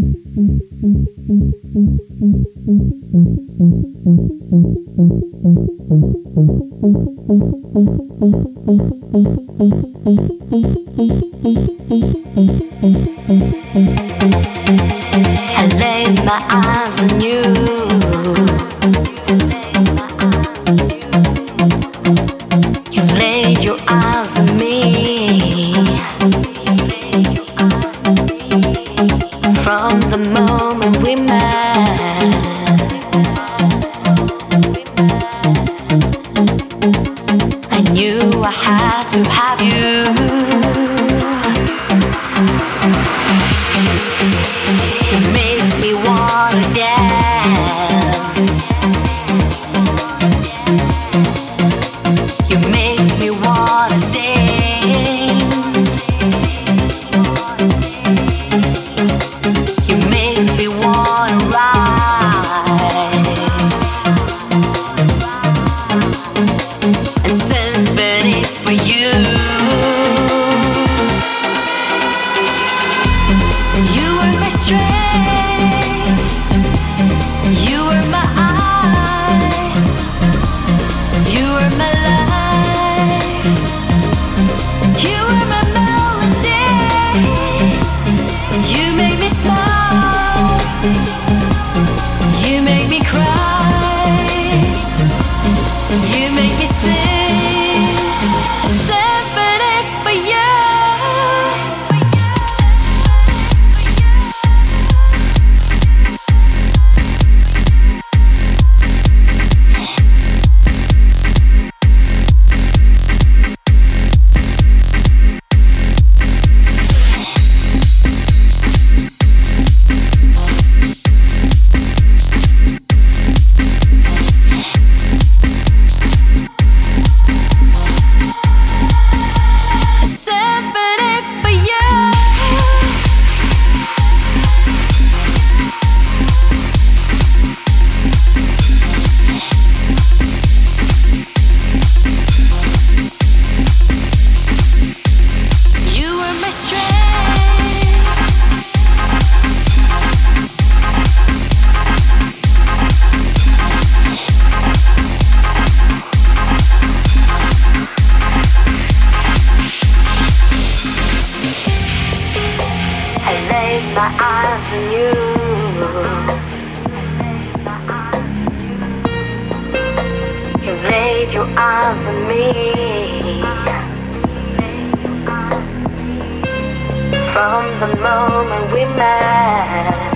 I laid my eyes on you. You laid your eyes on me. From the moment we met, I knew I had to have you. You make me wanna dance. You make me wanna sing. You make me wanna write a symphony for you. You were my strength. You were my eyes. You were my life. You were my melody. You make me smile. You make me cry. You make me sing a symphony for you. My eyes on you. You laid your eyes on me. From the moment we met,